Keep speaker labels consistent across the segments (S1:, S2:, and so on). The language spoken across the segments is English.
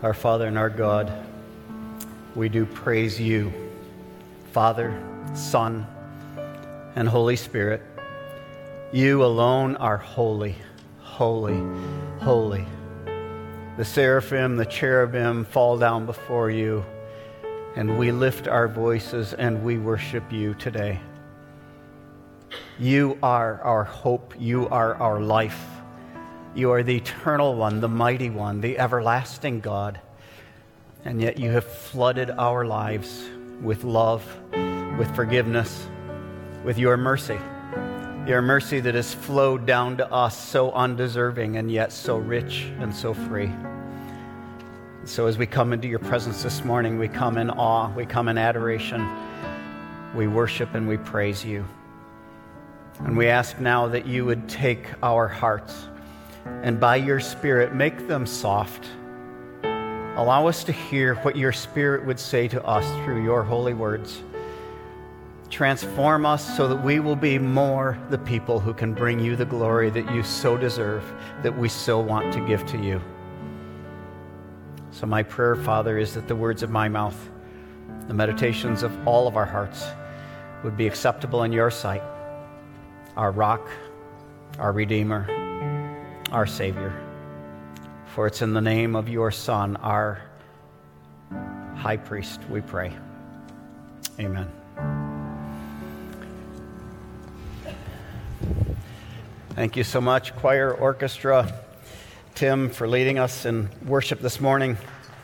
S1: Our Father and our God, we do praise you, Father, Son, and Holy Spirit. You alone are holy, holy, holy. The seraphim, the cherubim fall down before you, and we lift our voices and we worship you today. You are our hope. You are our life. You are the eternal one, the mighty one, the everlasting God. And yet you have flooded our lives with love, with forgiveness, with your mercy that has flowed down to us so undeserving and yet so rich and so free. So as we come into your presence this morning, we come in awe, we come in adoration, we worship and we praise you. And we ask now that you would take our hearts and by your Spirit make them soft. Allow us to hear what your Spirit would say to us through your holy words. Transform us so that we will be more the people who can bring you the glory that you so deserve, that we so want to give to you. So my prayer, Father, is that the words of my mouth, the meditations of all of our hearts would be acceptable in your sight, our rock, our Redeemer, our Savior. For it's in the name of your Son, our High Priest, we pray. Amen. Thank you so much, choir, orchestra, Tim, for leading us in worship this morning.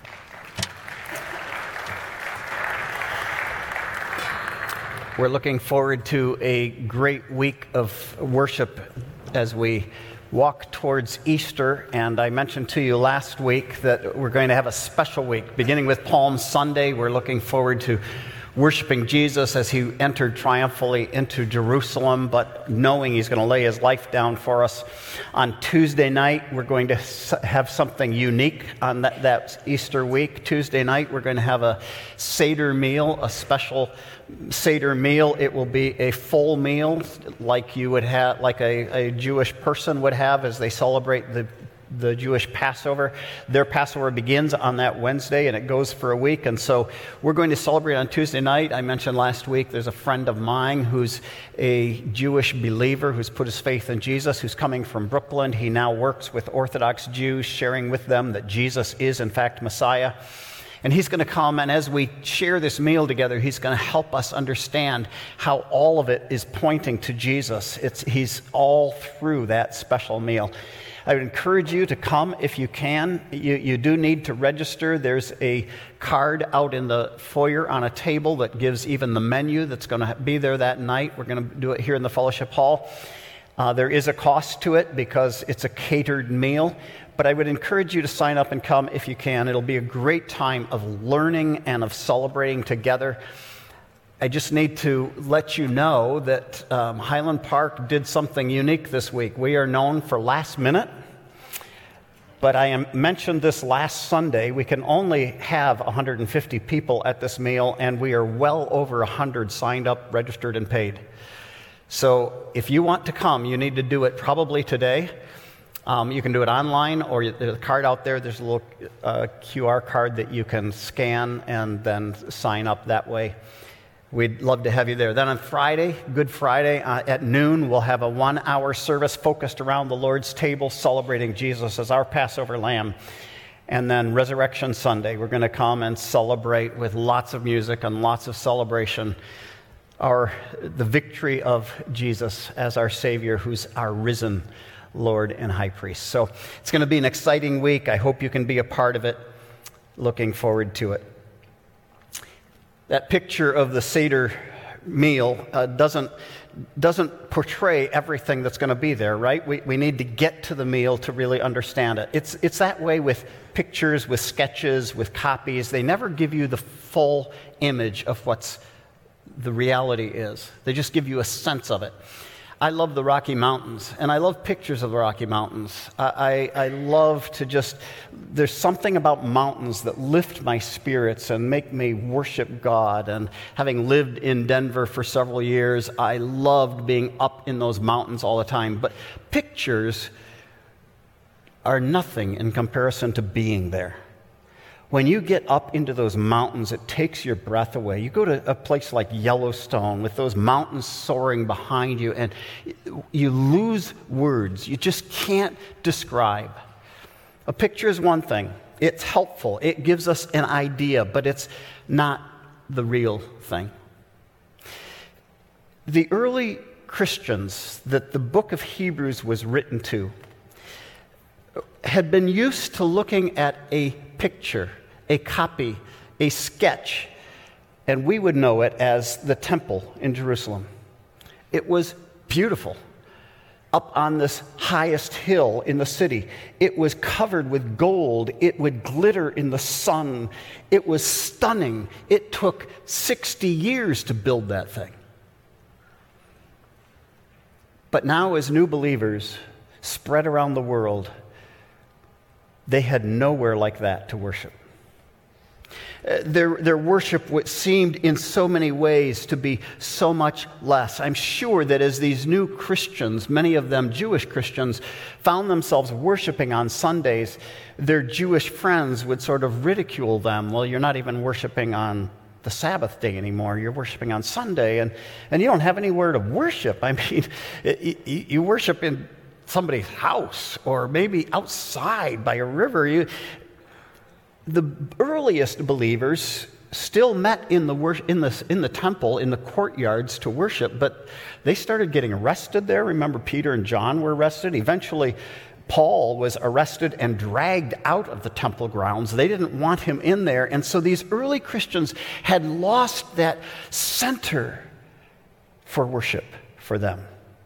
S1: We're looking forward to a great week of worship as we walk towards Easter, and I mentioned to you last week that we're going to have a special week. Beginning with Palm Sunday, we're looking forward to worshiping Jesus as he entered triumphantly into Jerusalem, but knowing he's going to lay his life down for us. On Tuesday night, we're going to have something unique on that Easter week. Tuesday night, we're going to have a Seder meal, a special Seder meal. It will be a full meal like you would have, like a Jewish person would have as they celebrate the Jewish Passover. Their Passover begins on that Wednesday and it goes for a week. And so we're going to celebrate on Tuesday night. I mentioned last week there's a friend of mine who's a Jewish believer who's put his faith in Jesus, who's coming from Brooklyn. He now works with Orthodox Jews, sharing with them that Jesus is in fact Messiah. And he's going to come, and as we share this meal together, he's going to help us understand how all of it is pointing to Jesus. He's all through that special meal. I would encourage you to come if you can. You do need to register. There's a card out in the foyer on a table that gives even the menu that's going to be there that night. We're going to do it here in the fellowship hall. There is a cost to it because it's a catered meal. But I would encourage you to sign up and come if you can. It'll be a great time of learning and of celebrating together. I just need to let you know that Highland Park did something unique this week. We are known for last minute, but I mentioned this last Sunday. We can only have 150 people at this meal, and we are well over 100 signed up, registered, and paid. So if you want to come, you need to do it probably today. You can do it online, or there's a card out there. There's a little QR card that you can scan and then sign up that way. We'd love to have you there. Then on Friday, Good Friday, at noon, we'll have a 1-hour service focused around the Lord's table, celebrating Jesus as our Passover lamb. And then Resurrection Sunday, we're going to come and celebrate with lots of music and lots of celebration the victory of Jesus as our Savior, who's our risen Lord and High Priest. So it's going to be an exciting week. I hope you can be a part of it. Looking forward to it. That picture of the Seder meal doesn't portray everything that's going to be there, right? We need to get to the meal to really understand it. It's that way with pictures, with sketches, with copies. They never give you the full image of what's the reality is. They just give you a sense of it. I love the Rocky Mountains, and I love pictures of the Rocky Mountains. I love to there's something about mountains that lift my spirits and make me worship God. And having lived in Denver for several years, I loved being up in those mountains all the time. But pictures are nothing in comparison to being there. When you get up into those mountains, it takes your breath away. You go to a place like Yellowstone with those mountains soaring behind you, and you lose words. You just can't describe. A picture is one thing. It's helpful. It gives us an idea, but it's not the real thing. The early Christians that the book of Hebrews was written to had been used to looking at a picture, a copy, a sketch, and we would know it as the temple in Jerusalem. It was beautiful. Up on this highest hill in the city, it was covered with gold. It would glitter in the sun. It was stunning. It took 60 years to build that thing. But now, as new believers spread around the world, they had nowhere like that to worship. Their worship, what seemed in so many ways to be so much less. I'm sure that as these new Christians, many of them Jewish Christians, found themselves worshiping on Sundays, their Jewish friends would sort of ridicule them. Well, you're not even worshiping on the Sabbath day anymore. You're worshiping on Sunday, and you don't have anywhere to worship. I mean, you worship in somebody's house or maybe outside by a river. The earliest believers still met in the temple, in the courtyards to worship, but they started getting arrested there. Remember, Peter and John were arrested. Eventually, Paul was arrested and dragged out of the temple grounds. They didn't want him in there, and so these early Christians had lost that center for worship for them.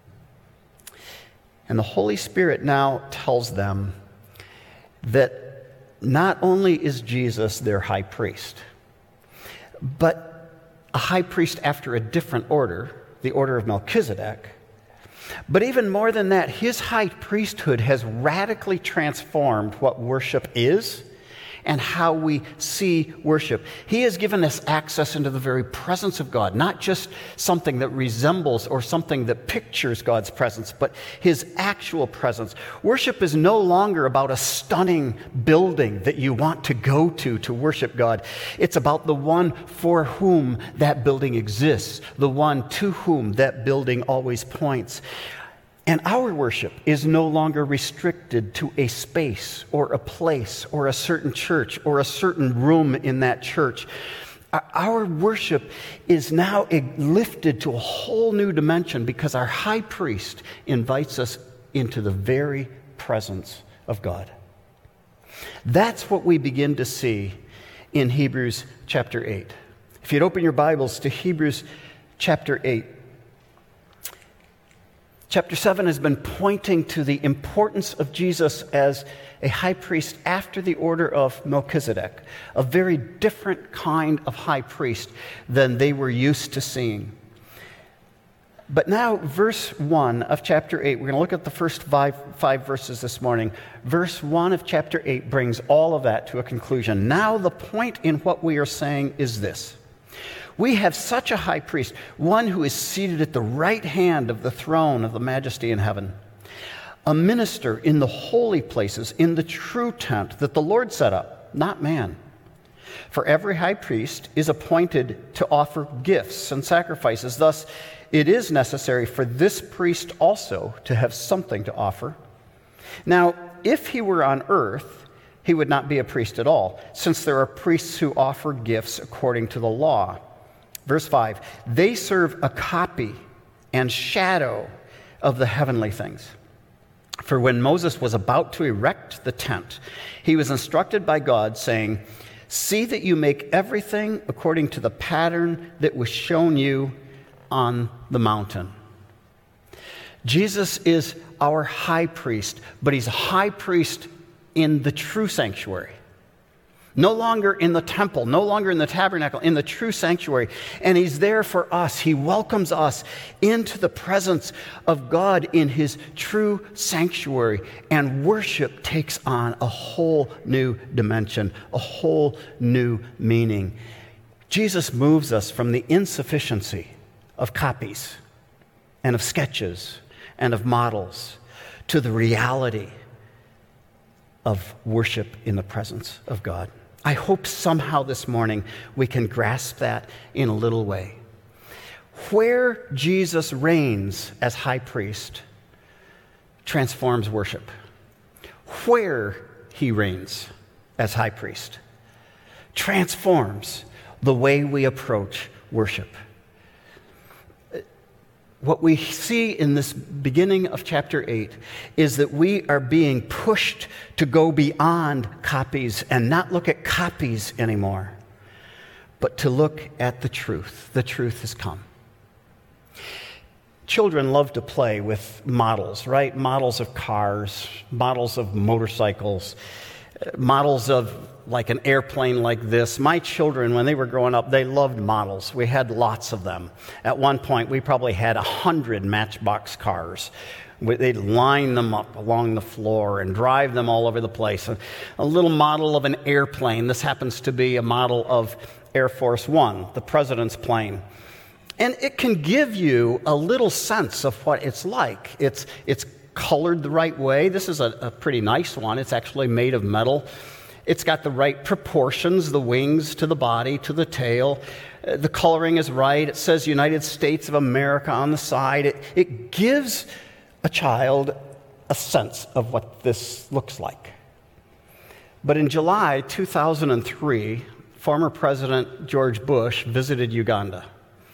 S1: And the Holy Spirit now tells them that not only is Jesus their high priest, but a high priest after a different order, the order of Melchizedek. But even more than that, his high priesthood has radically transformed what worship is and how we see worship. He has given us access into the very presence of God, not just something that resembles or something that pictures God's presence, but his actual presence. Worship is no longer about a stunning building that you want to go to worship God. It's about the one for whom that building exists, the one to whom that building always points. And our worship is no longer restricted to a space or a place or a certain church or a certain room in that church. Our worship is now lifted to a whole new dimension because our high priest invites us into the very presence of God. That's what we begin to see in Hebrews chapter 8. If you'd open your Bibles to Hebrews chapter 8. Chapter 7 has been pointing to the importance of Jesus as a high priest after the order of Melchizedek, a very different kind of high priest than they were used to seeing. But now, verse 1 of chapter 8, we're going to look at the first five verses this morning. Verse 1 of chapter 8 brings all of that to a conclusion. Now, the point in what we are saying is this. We have such a high priest, one who is seated at the right hand of the throne of the majesty in heaven, a minister in the holy places, in the true tent that the Lord set up, not man. For every high priest is appointed to offer gifts and sacrifices. Thus, it is necessary for this priest also to have something to offer. Now, if he were on earth, he would not be a priest at all, since there are priests who offer gifts according to the law. Verse 5, they serve a copy and shadow of the heavenly things. For when Moses was about to erect the tent, he was instructed by God, saying, see that you make everything according to the pattern that was shown you on the mountain. Jesus is our high priest, but he's a high priest in the true sanctuary. No longer in the temple, no longer in the tabernacle, in the true sanctuary. And he's there for us. He welcomes us into the presence of God in his true sanctuary. And worship takes on a whole new dimension, a whole new meaning. Jesus moves us from the insufficiency of copies and of sketches and of models to the reality of worship in the presence of God. I hope somehow this morning we can grasp that in a little way. Where Jesus reigns as high priest transforms worship. Where he reigns as high priest transforms the way we approach worship. What we see in this beginning of chapter 8 is that we are being pushed to go beyond copies and not look at copies anymore, but to look at the truth. The truth has come. Children love to play with models, right? Models of cars, models of motorcycles, models of like an airplane like this. My children, when they were growing up, they loved models. We had lots of them. At one point, we probably had 100 Matchbox cars. They'd line them up along the floor and drive them all over the place. A little model of an airplane. This happens to be a model of Air Force One, the president's plane. And it can give you a little sense of what it's like. It's colored the right way. This is a pretty nice one. It's actually made of metal. It's got the right proportions, the wings to the body, to the tail. The coloring is right. It says United States of America on the side. It gives a child a sense of what this looks like. But in July 2003, former President George Bush visited Uganda.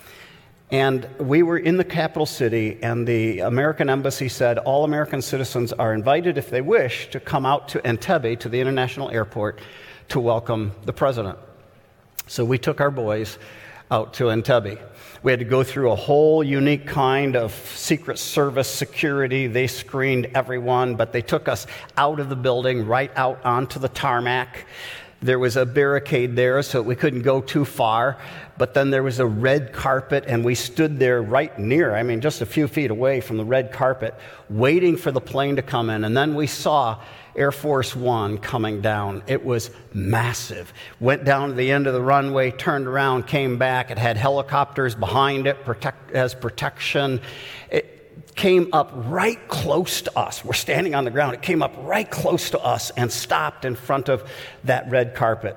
S1: And we were in the capital city, and the American embassy said all American citizens are invited, if they wish, to come out to Entebbe, to the international airport, to welcome the president. So we took our boys out to Entebbe. We had to go through a whole unique kind of Secret Service security. They screened everyone, but they took us out of the building, right out onto the tarmac. There was a barricade there, so we couldn't go too far. But then there was a red carpet, and we stood there right near, just a few feet away from the red carpet, waiting for the plane to come in. And then we saw Air Force One coming down. It was massive. Went down to the end of the runway, turned around, came back. It had helicopters behind it as protection. It came up right close to us. We're standing on the ground. It came up right close to us and stopped in front of that red carpet.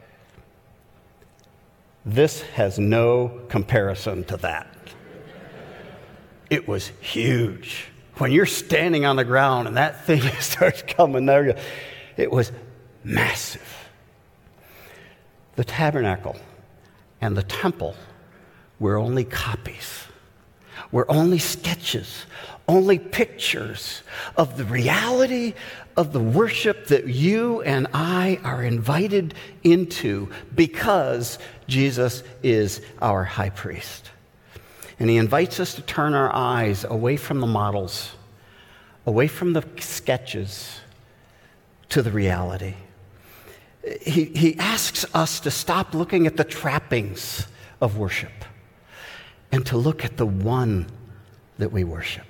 S1: This has no comparison to that. It was huge. When you're standing on the ground and that thing starts coming there, it was massive. The tabernacle and the temple were only copies. Were only sketches, only pictures of the reality of the worship that you and I are invited into because Jesus is our high priest. And he invites us to turn our eyes away from the models, away from the sketches, to the reality. He asks us to stop looking at the trappings of worship and to look at the one that we worship.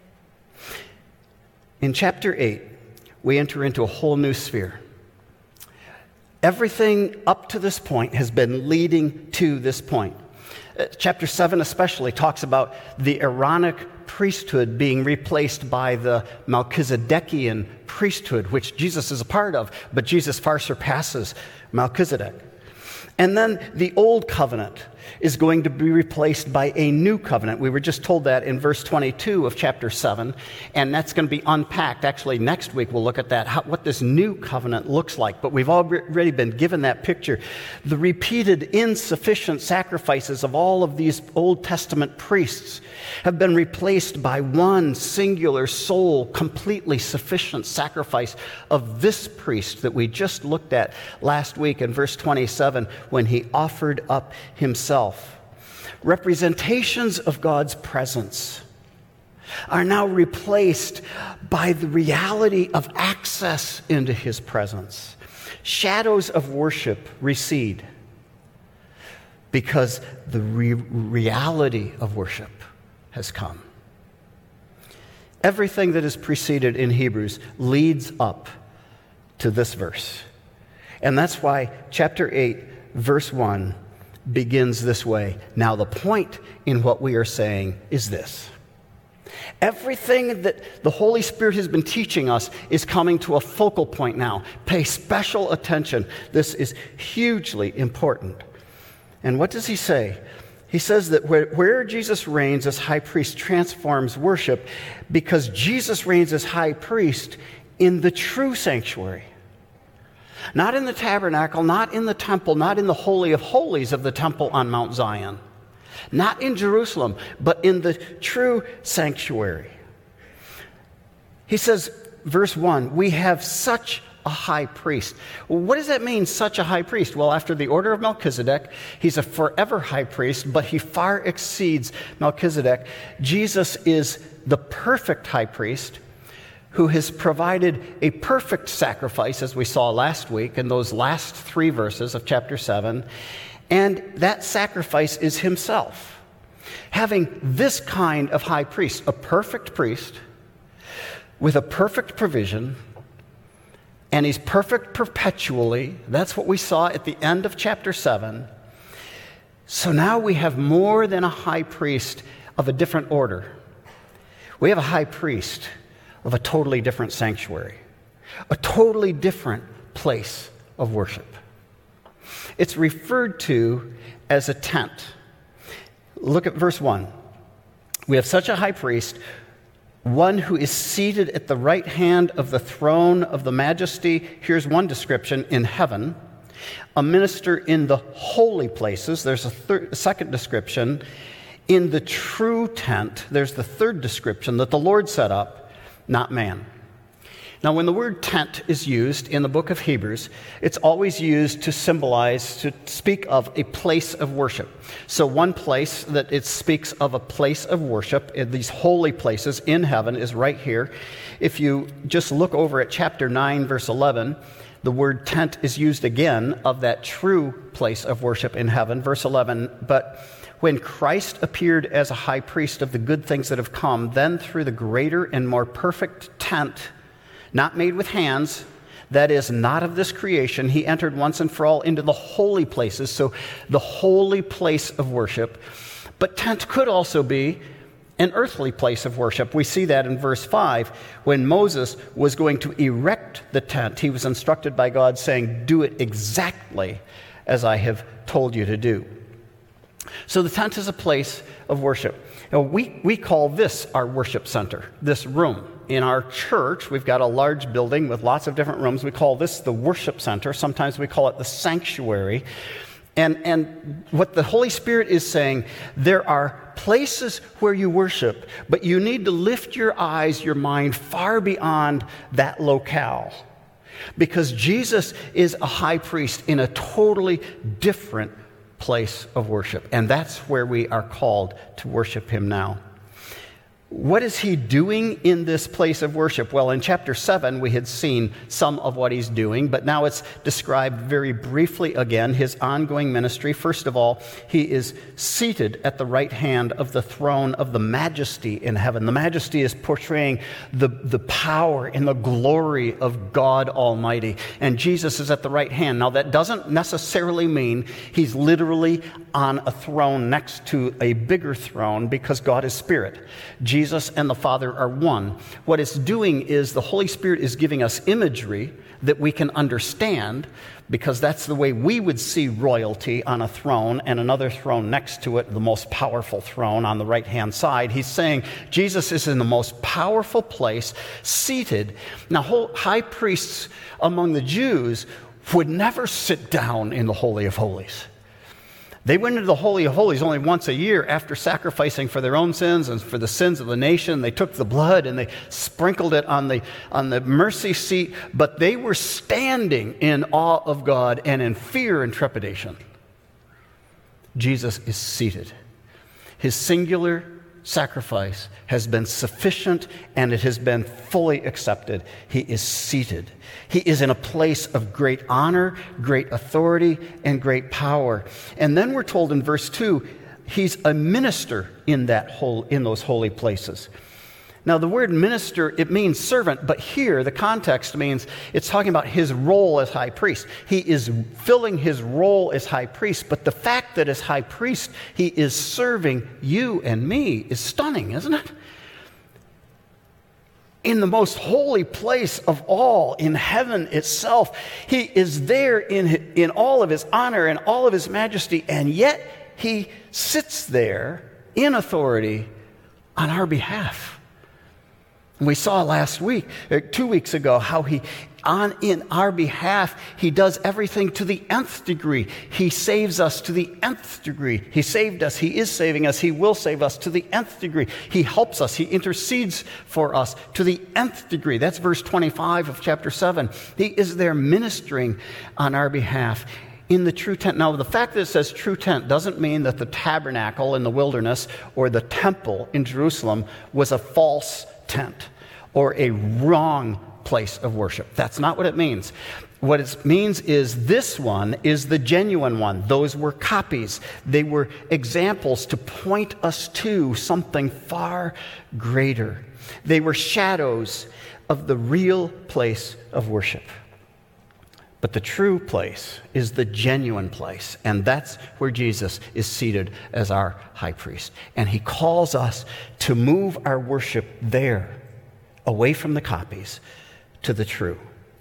S1: In chapter 8, we enter into a whole new sphere. Everything up to this point has been leading to this point. Chapter 7 especially talks about the Aaronic priesthood being replaced by the Melchizedekian priesthood, which Jesus is a part of, but Jesus far surpasses Melchizedek. And then the old covenant is going to be replaced by a new covenant. We were just told that in verse 22 of chapter 7, and that's going to be unpacked. Actually, next week we'll look at that, what this new covenant looks like. But we've already been given that picture. The repeated insufficient sacrifices of all of these Old Testament priests have been replaced by one singular, sole, completely sufficient sacrifice of this priest that we just looked at last week in verse 27 when he offered up himself. Representations of God's presence are now replaced by the reality of access into his presence. Shadows of worship recede because the reality of worship has come. Everything that is preceded in Hebrews leads up to this verse. And that's why chapter 8, verse 1 begins this way. Now, the point in what we are saying is this: Everything that the Holy Spirit has been teaching us is coming to a focal point now. Pay special attention. This is hugely important. And what does he say? He says that where Jesus reigns as high priest transforms worship, because Jesus reigns as high priest in the true sanctuary. Not in the tabernacle, not in the temple, not in the Holy of Holies of the temple on Mount Zion. Not in Jerusalem, but in the true sanctuary. He says, verse 1, we have such a high priest. Well, what does that mean, such a high priest? Well, after the order of Melchizedek, he's a forever high priest, but he far exceeds Melchizedek. Jesus is the perfect high priest who has provided a perfect sacrifice, as we saw last week in those last 3 verses of chapter 7. And that sacrifice is himself. Having this kind of high priest, a perfect priest with a perfect provision, and he's perfect perpetually. That's what we saw at the end of chapter 7. So now we have more than a high priest of a different order. We have a high priest of a totally different sanctuary, a totally different place of worship. It's referred to as a tent. Look at verse 1. We have such a high priest, one who is seated at the right hand of the throne of the majesty. Here's one description: in heaven. A minister in the holy places. There's a second description. In the true tent. There's the third description that the Lord set up, not man. Now, when the word tent is used in the book of Hebrews, it's always used to symbolize, to speak of a place of worship. So one place that it speaks of a place of worship, in these holy places in heaven, is right here. If you just look over at chapter 9, verse 11, the word tent is used again of that true place of worship in heaven. Verse 11, but when Christ appeared as a high priest of the good things that have come, then through the greater and more perfect tent, not made with hands, that is, not of this creation, he entered once and for all into the holy places, so the holy place of worship. But tent could also be an earthly place of worship. We see that in verse 5. When Moses was going to erect the tent, he was instructed by God saying, do it exactly as I have told you to do. So the tent is a place of worship. Now, we call this our worship center, this room. In our church, we've got a large building with lots of different rooms. We call this the worship center. Sometimes we call it the sanctuary. And what the Holy Spirit is saying, there are places where you worship, but you need to lift your eyes, your mind far beyond that locale. Because Jesus is a high priest in a totally different place of worship. And that's where we are called to worship him now. What is he doing in this place of worship? Well, in chapter 7, we had seen some of what he's doing, but now it's described very briefly again, his ongoing ministry. First of all, he is seated at the right hand of the throne of the majesty in heaven. The majesty is portraying the power and the glory of God Almighty, and Jesus is at the right hand. Now, that doesn't necessarily mean he's literally on a throne next to a bigger throne, because God is spirit. Jesus and the Father are one. What it's doing is the Holy Spirit is giving us imagery that we can understand, because that's the way we would see royalty on a throne and another throne next to it, the most powerful throne on the right-hand side. He's saying Jesus is in the most powerful place, seated. Now, high priests among the Jews would never sit down in the Holy of Holies. They went into the Holy of Holies only once a year after sacrificing for their own sins and for the sins of the nation. They took the blood and they sprinkled it on the mercy seat, but they were standing in awe of God and in fear and trepidation. Jesus is seated. His singular sacrifice has been sufficient and it has been fully accepted. He is seated. He is in a place of great honor, great authority, and great power. And then we're told in verse 2, he's a minister in those holy places. Now, the word minister, it means servant, but here the context means it's talking about his role as high priest. He is filling his role as high priest, but the fact that as high priest he is serving you and me is stunning, isn't it? in the most holy place of all, in heaven itself. He is there in all of his honor and all of his majesty, and yet he sits there in authority on our behalf. And we saw last week, 2 weeks ago, how in our behalf, he does everything to the nth degree. He saves us to the nth degree. He saved us. He is saving us. He will save us to the nth degree. He helps us. He intercedes for us to the nth degree. That's verse 25 of chapter 7. He is there ministering on our behalf in the true tent. Now, the fact that it says true tent doesn't mean that the tabernacle in the wilderness or the temple in Jerusalem was a false tent or a wrong place of worship. That's not what it means. What it means is this one is the genuine one. Those were copies. They were examples to point us to something far greater. They were shadows of the real place of worship. But the true place is the genuine place, and that's where Jesus is seated as our high priest. And he calls us to move our worship there, away from the copies, to the true.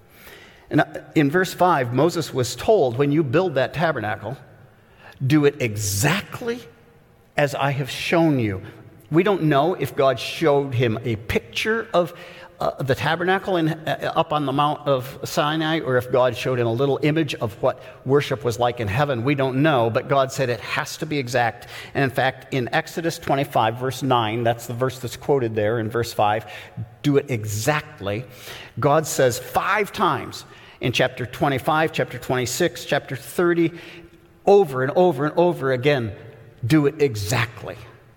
S1: And in verse 5, Moses was told, when you build that tabernacle, do it exactly as I have shown you. We don't know if God showed him a picture of the tabernacle up on the Mount of Sinai, or if God showed him a little image of what worship was like in heaven. We don't know, but God said it has to be exact. And in fact, in Exodus 25, verse 9, that's the verse that's quoted there in verse 5, do it exactly. God says 5 times in chapter 25, chapter 26, chapter 30, over and over and over again, do it exactly.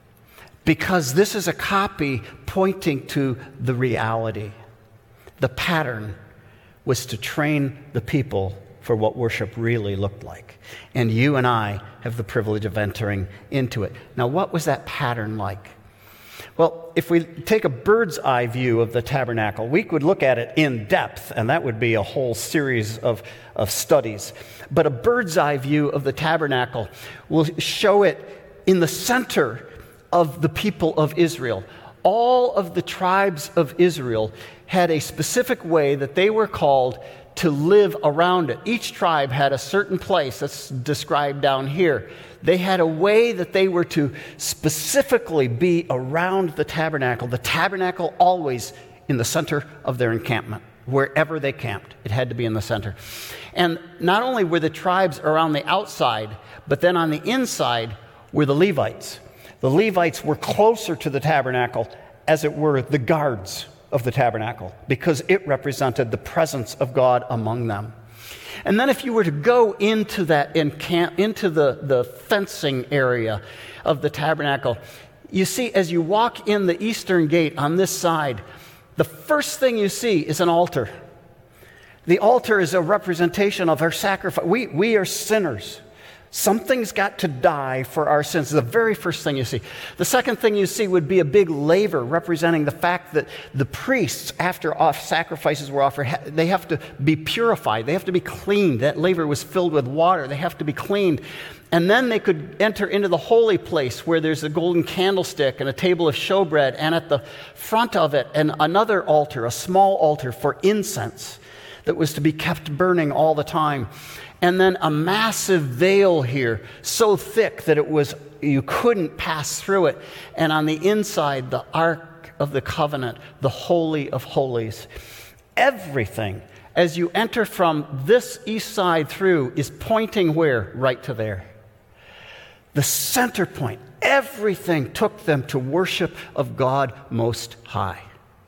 S1: Because this is a copy pointing to the reality. The pattern was to train the people for what worship really looked like. And you and I have the privilege of entering into it. Now, what was that pattern like? Well, if we take a bird's eye view of the tabernacle, we could look at it in depth, and that would be a whole series of studies. But a bird's eye view of the tabernacle will show it in the center of the people of Israel. All of the tribes of Israel had a specific way that they were called to live around it. Each tribe had a certain place that's described down here. They had a way that they were to specifically be around the tabernacle always in the center of their encampment. Wherever they camped, it had to be in the center. And not only were the tribes around the outside, but then on the inside were the Levites. The Levites were closer to the tabernacle, as it were the guards of the tabernacle, because it represented the presence of God among them. And then if you were to go into that into the fencing area of the tabernacle, you see, as you walk in the eastern gate on this side, the first thing you see is an altar. The altar is a representation of our sacrifice. We are sinners. Something's got to die for our sins. It's the very first thing you see. The second thing you see would be a big laver representing the fact that the priests, after sacrifices were offered, they have to be purified. They have to be cleaned. That laver was filled with water. They have to be cleaned. And then they could enter into the holy place where there's a golden candlestick and a table of showbread, and at the front of it, another altar, a small altar for incense that was to be kept burning all the time. And then a massive veil here, so thick that you couldn't pass through it. And on the inside, the Ark of the Covenant, the Holy of Holies. Everything, as you enter from this east side through, is pointing where? Right to there. The center point. Everything took them to worship of God Most High.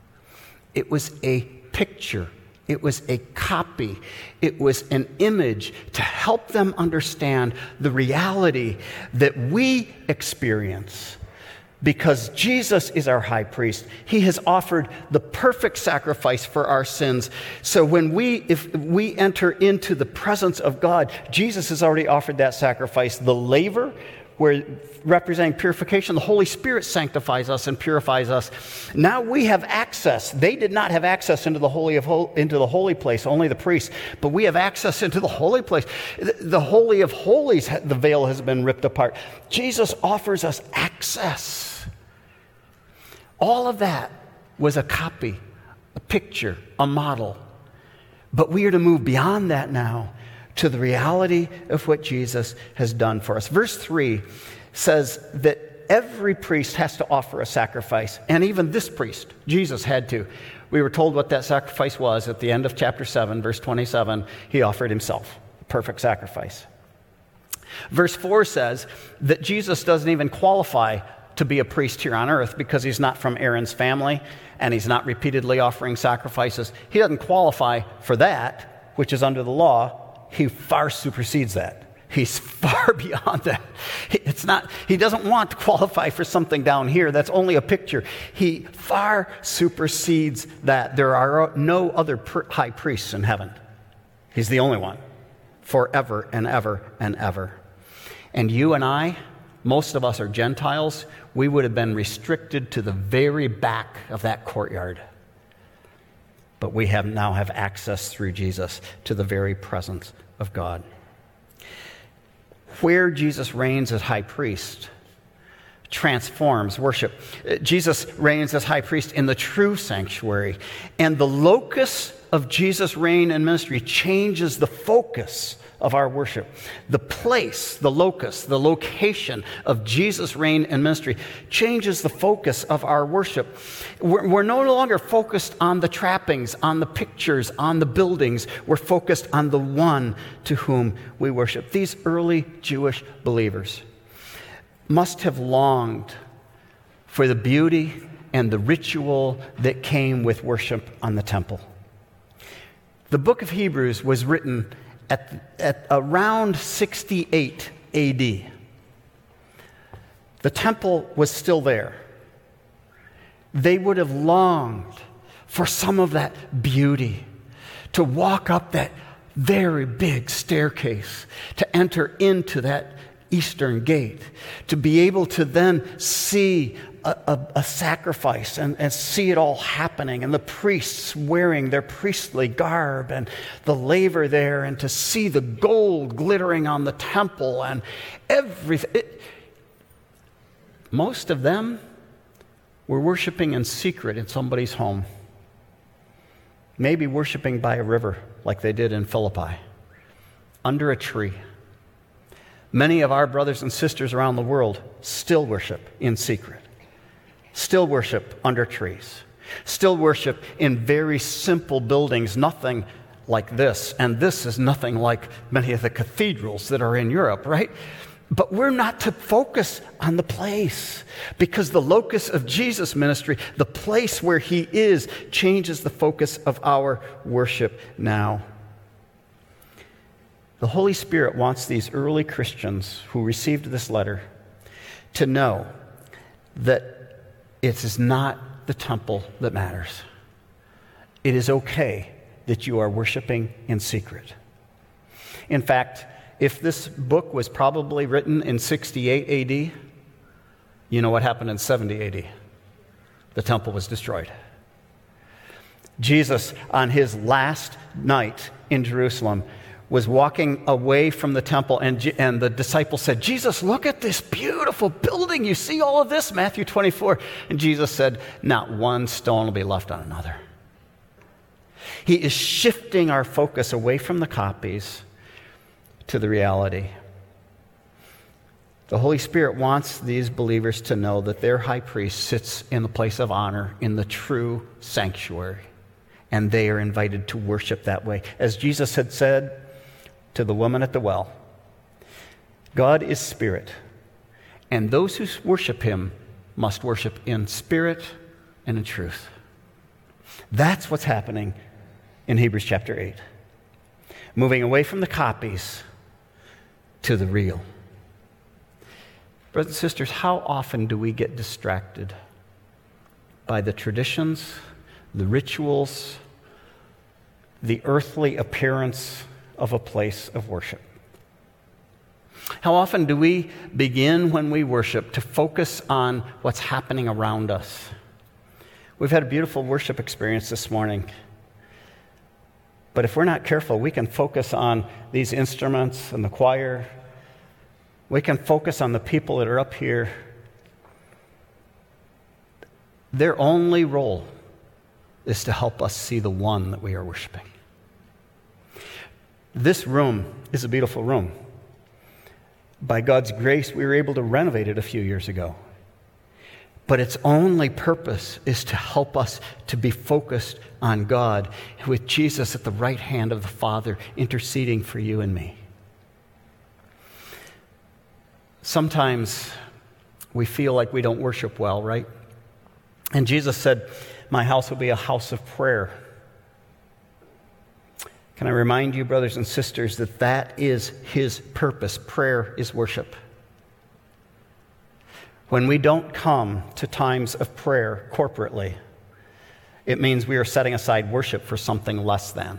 S1: It was a picture. It was a copy. It was an image to help them understand the reality that we experience. Because Jesus is our high priest, he has offered the perfect sacrifice for our sins. So if we enter into the presence of God, Jesus has already offered that sacrifice. The laver, where representing purification, the Holy Spirit sanctifies us and purifies us. Now we have access. They did not have access into the holy place, only the priests. But we have access into the holy place. The Holy of Holies, the veil has been ripped apart. Jesus offers us access. All of that was a copy a picture, a model. But we are to move beyond that now to the reality of what Jesus has done for us. Verse 3 says that every priest has to offer a sacrifice, and even this priest, Jesus, had to. We were told what that sacrifice was at the end of chapter 7, verse 27. He offered himself, a perfect sacrifice. Verse 4 says that Jesus doesn't even qualify to be a priest here on earth because he's not from Aaron's family and he's not repeatedly offering sacrifices. He doesn't qualify for that, which is under the law. He far supersedes that. He's far beyond that. He doesn't want to qualify for something down here. That's only a picture. He far supersedes that. There are no other high priests in heaven. He's the only one, forever and ever and ever. And you and I, most of us are Gentiles. We would have been restricted to the very back of that courtyard. But we now have access through Jesus to the very presence of God. Where Jesus reigns as high priest transforms worship. Jesus reigns as high priest in the true sanctuary, and the locus of Jesus' reign and ministry changes the focus of our worship. The place, the locus, the location of Jesus' reign and ministry changes the focus of our worship. We're no longer focused on the trappings, on the pictures, on the buildings. We're focused on the one to whom we worship. These early Jewish believers must have longed for the beauty and the ritual that came with worship on the temple. The book of Hebrews was written at around 68 A.D. The temple was still there. They would have longed for some of that beauty, to walk up that very big staircase, to enter into that eastern gate, to be able to then see a sacrifice and see it all happening, and the priests wearing their priestly garb and the laver there, and to see the gold glittering on the temple and everything. Most of them were worshiping in secret in somebody's home, maybe worshiping by a river like they did in Philippi, under a tree. Many of our brothers and sisters around the world still worship in secret. Still worship under trees. Still worship in very simple buildings, nothing like this. And this is nothing like many of the cathedrals that are in Europe, right? But we're not to focus on the place, because the locus of Jesus' ministry, the place where he is, changes the focus of our worship now. The Holy Spirit wants these early Christians who received this letter to know that it is not the temple that matters. It is okay that you are worshiping in secret. In fact, if this book was probably written in 68 A.D., you know what happened in 70 A.D.? The temple was destroyed. Jesus, on his last night in Jerusalem, was walking away from the temple, and the disciples said, "Jesus, look at this beautiful building. You see all of this?" Matthew 24. And Jesus said, "Not one stone will be left on another." He is shifting our focus away from the copies to the reality. The Holy Spirit wants these believers to know that their high priest sits in the place of honor in the true sanctuary, and they are invited to worship that way. As Jesus had said to the woman at the well, God is spirit, and those who worship him must worship in spirit and in truth. That's what's happening in Hebrews chapter 8. Moving away from the copies to the real. Brothers and sisters, how often do we get distracted by the traditions, the rituals, the earthly appearance of a place of worship? How often do we begin when we worship to focus on what's happening around us? We've had a beautiful worship experience this morning. But if we're not careful, we can focus on these instruments and the choir. We can focus on the people that are up here. Their only role is to help us see the one that we are worshiping. This room is a beautiful room. By God's grace, we were able to renovate it a few years ago. But its only purpose is to help us to be focused on God, with Jesus at the right hand of the Father interceding for you and me. Sometimes we feel like we don't worship well, right? And Jesus said, "My house will be a house of prayer." Can I remind you, brothers and sisters, that that is his purpose? Prayer is worship. When we don't come to times of prayer corporately, it means we are setting aside worship for something less than.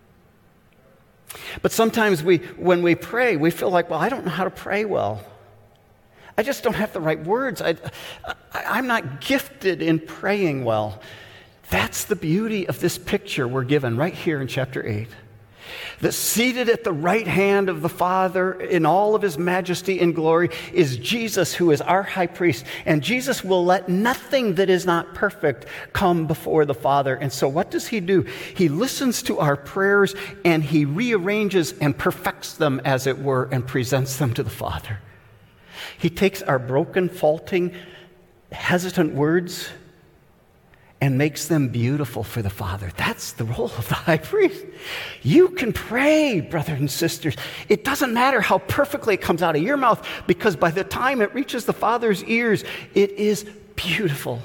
S1: But sometimes when we pray, we feel like, well, I don't know how to pray well. I just don't have the right words. I'm not gifted in praying well. That's the beauty of this picture we're given right here in chapter 8. That seated at the right hand of the Father in all of his majesty and glory is Jesus, who is our high priest. And Jesus will let nothing that is not perfect come before the Father. And so what does he do? He listens to our prayers and he rearranges and perfects them, as it were, and presents them to the Father. He takes our broken, faulting, hesitant words and makes them beautiful for the Father. That's the role of the high priest. You can pray, brothers and sisters. It doesn't matter how perfectly it comes out of your mouth, because by the time it reaches the Father's ears, it is beautiful.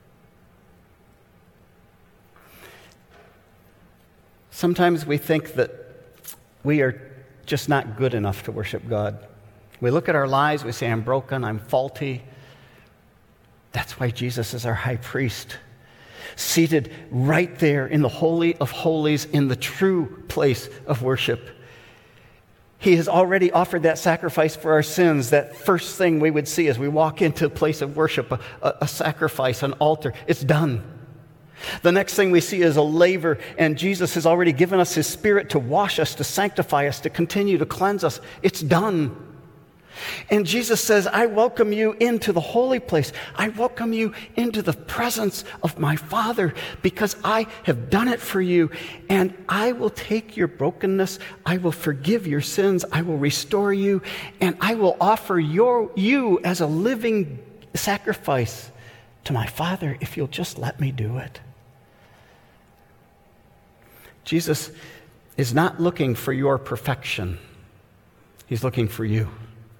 S1: Sometimes we think that we are just not good enough to worship God. We look at our lives, we say, I'm broken, I'm faulty. That's why Jesus is our high priest, seated right there in the Holy of Holies, in the true place of worship. He has already offered that sacrifice for our sins. That first thing we would see as we walk into a place of worship, a sacrifice, an altar. It's done. The next thing we see is a laver, and Jesus has already given us his Spirit to wash us, to sanctify us, to continue to cleanse us. It's done. And Jesus says, I welcome you into the holy place. I welcome you into the presence of my Father, because I have done it for you. And I will take your brokenness. I will forgive your sins. I will restore you. And I will offer you as a living sacrifice to my Father, if you'll just let me do it. Jesus is not looking for your perfection. He's looking for you.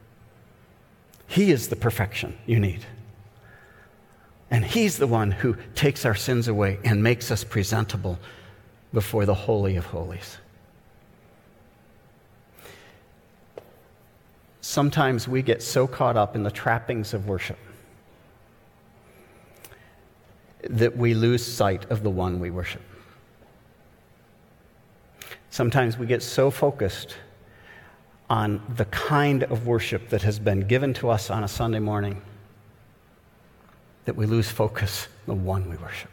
S1: He is the perfection you need. And he's the one who takes our sins away and makes us presentable before the Holy of Holies. Sometimes we get so caught up in the trappings of worship that we lose sight of the one we worship. Sometimes we get so focused on the kind of worship that has been given to us on a Sunday morning that we lose focus on the one we worship.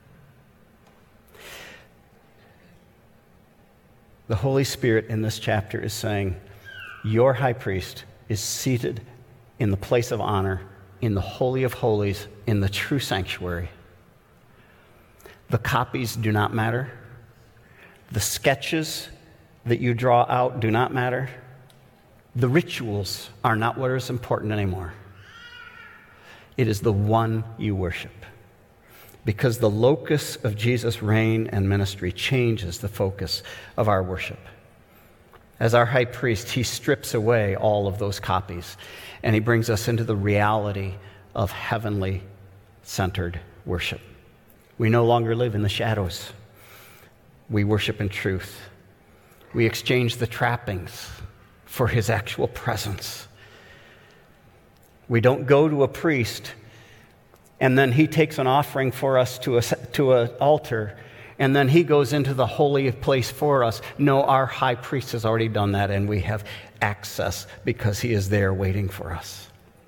S1: The Holy Spirit in this chapter is saying, your high priest is seated in the place of honor, in the Holy of Holies, in the true sanctuary. The copies do not matter. The sketches that you draw out do not matter. The rituals are not what is important anymore. It is the one you worship. Because the locus of Jesus' reign and ministry changes the focus of our worship. As our high priest, he strips away all of those copies, and he brings us into the reality of heavenly centered worship. We no longer live in the shadows. We worship in truth. We exchange the trappings for his actual presence. We don't go to a priest and then he takes an offering for us to an altar, and then he goes into the holy place for us. No, our high priest has already done that, and we have access because he is there waiting for us.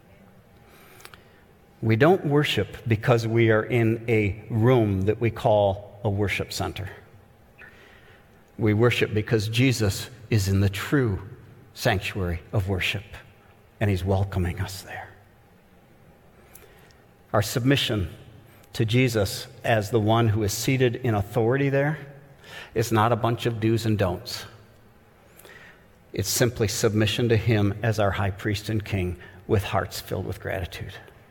S1: We don't worship because we are in a room that we call a worship center. We worship because Jesus is in the true sanctuary of worship, and he's welcoming us there. Our submission to Jesus as the one who is seated in authority there is not a bunch of do's and don'ts. It's simply submission to him as our high priest and king with hearts filled with gratitude.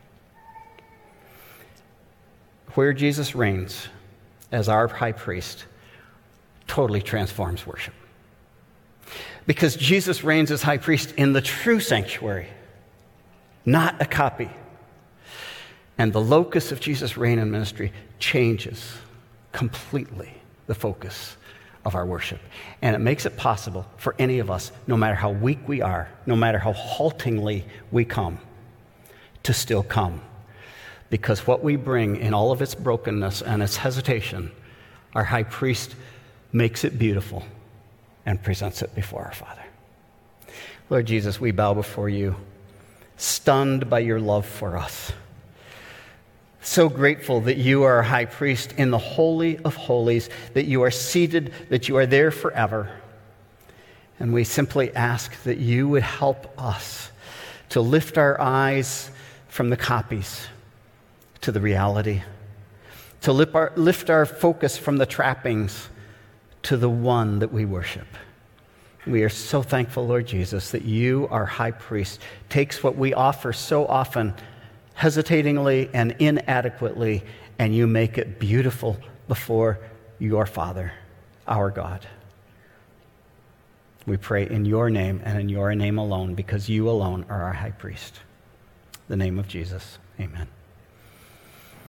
S1: Where Jesus reigns as our high priest totally transforms worship. Because Jesus reigns as high priest in the true sanctuary, not a copy. And the locus of Jesus' reign and ministry changes completely the focus of our worship. And it makes it possible for any of us, no matter how weak we are, no matter how haltingly we come, to still come. Because what we bring in all of its brokenness and its hesitation, our high priest makes it beautiful and presents it before our Father. Lord Jesus, we bow before you, stunned by your love for us. So grateful that you are our high priest in the Holy of Holies, that you are seated, that you are there forever. And we simply ask that you would help us to lift our eyes from the copies to the reality, to lift our focus from the trappings to the one that we worship. We are so thankful, Lord Jesus, that you, our high priest, takes what we offer so often hesitatingly and inadequately, and you make it beautiful before your Father, our God. We pray in your name and in your name alone, because you alone are our high priest. In the name of Jesus, amen.